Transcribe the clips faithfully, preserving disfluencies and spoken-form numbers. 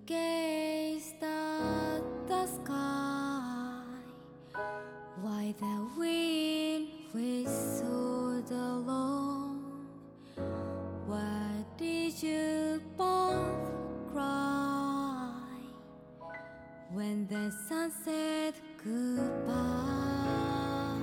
gazed at the sky while the wind whistled along. Where did you both cry when the sun said goodbye?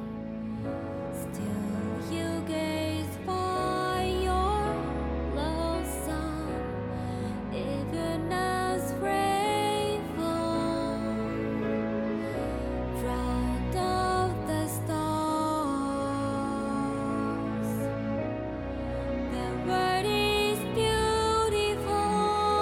Still you gaze by your lonesome, even as rainfall drowned out the stars. The world is beautiful,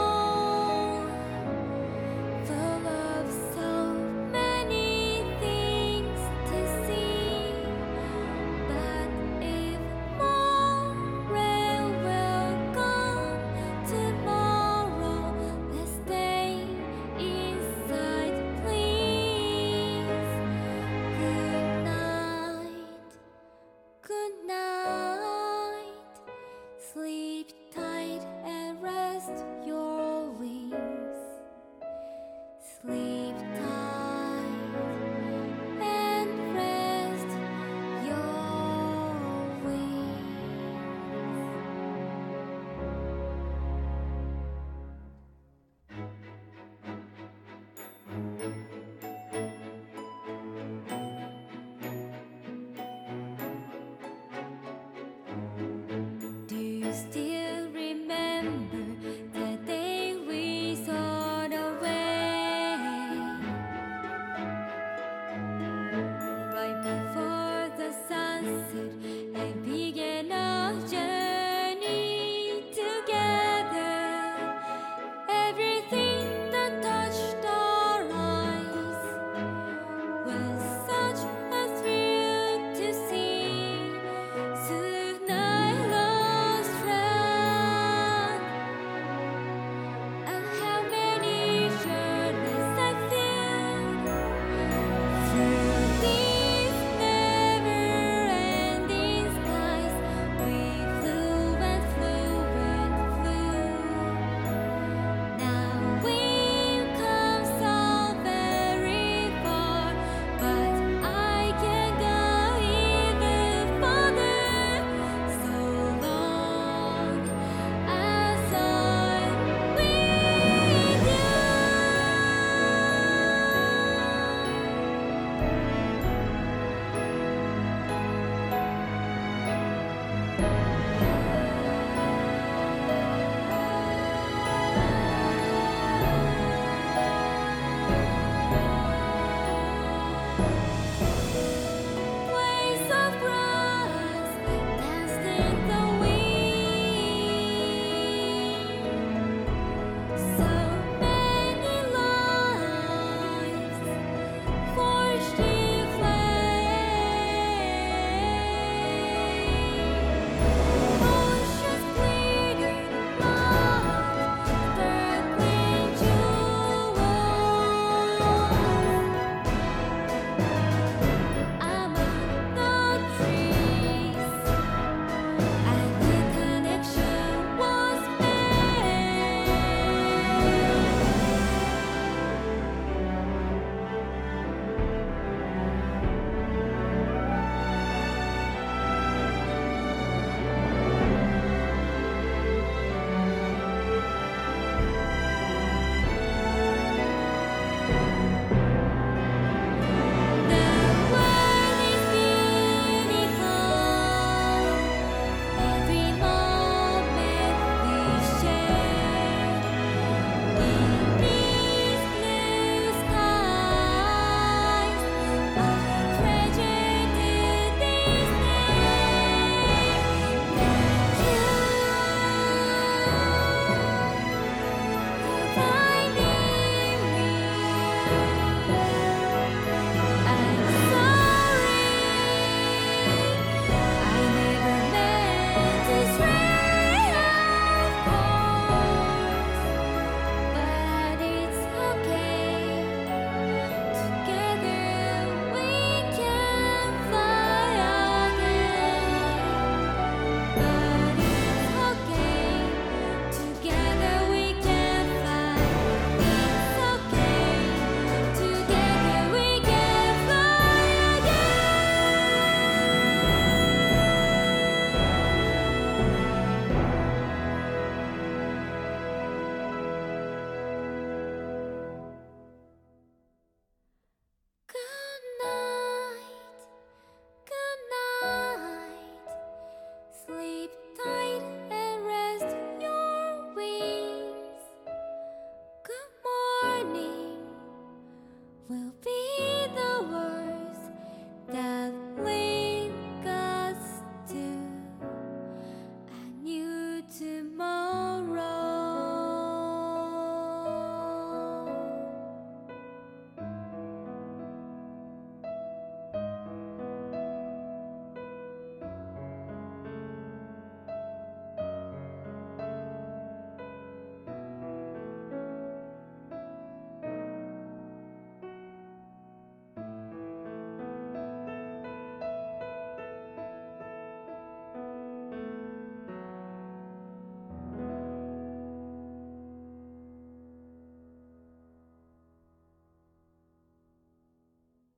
full of so many things to see. But if more rain will come tomorrow, let's stay inside, please. Good night, good night. Sleep tight and rest your wings. Sleep tight and rest your wings. Do you still